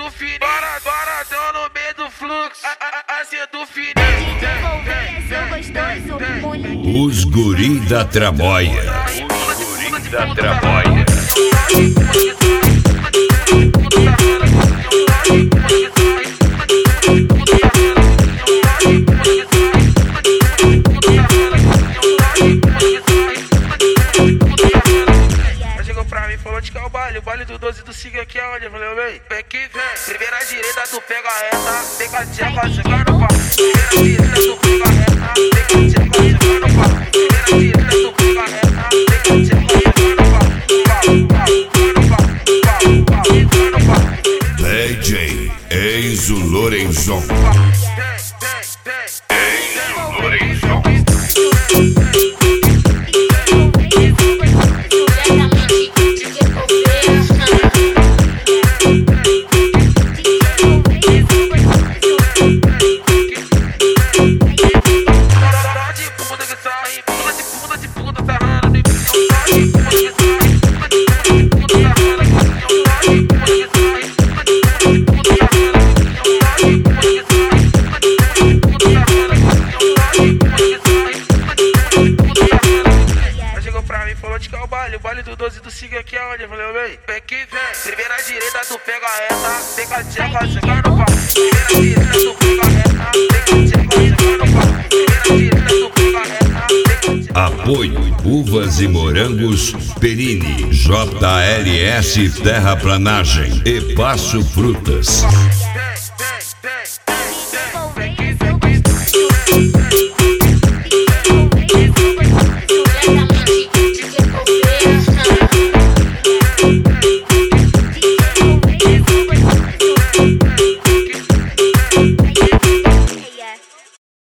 do fininho, paradão no meio do fluxo, assim do fininho. Os guri da tramóia. Os guri da tramóia. Chegou pra mim, falou de que é o baile do 12 do Siga aqui é onde? Eu falei, vem, vem que vem. Primeira direita, tu pega a reta, pega a tcheca, chega no pau. Primeira direita, tu pega a reta, pega a tcheca, chega no pau. Primeira direita, tu pega a reta, pega a tcheca, chega no pau. DJ Enzo Lorenzon. Enzo Lorenzon. O baile do 12 do Siga aqui é onde? Eu falei, vem, vem que vem. Primeira direita, tu pega a reta, pega a tcheca, chega no pau. Primeira direita, tu pega a reta, pega a tcheca, chega no pau. Primeira direita, tu pega a reta, pega a tcheca. Apoio Uvas e Morangos Perini, JLS Terraplanagem e Passo Frutas.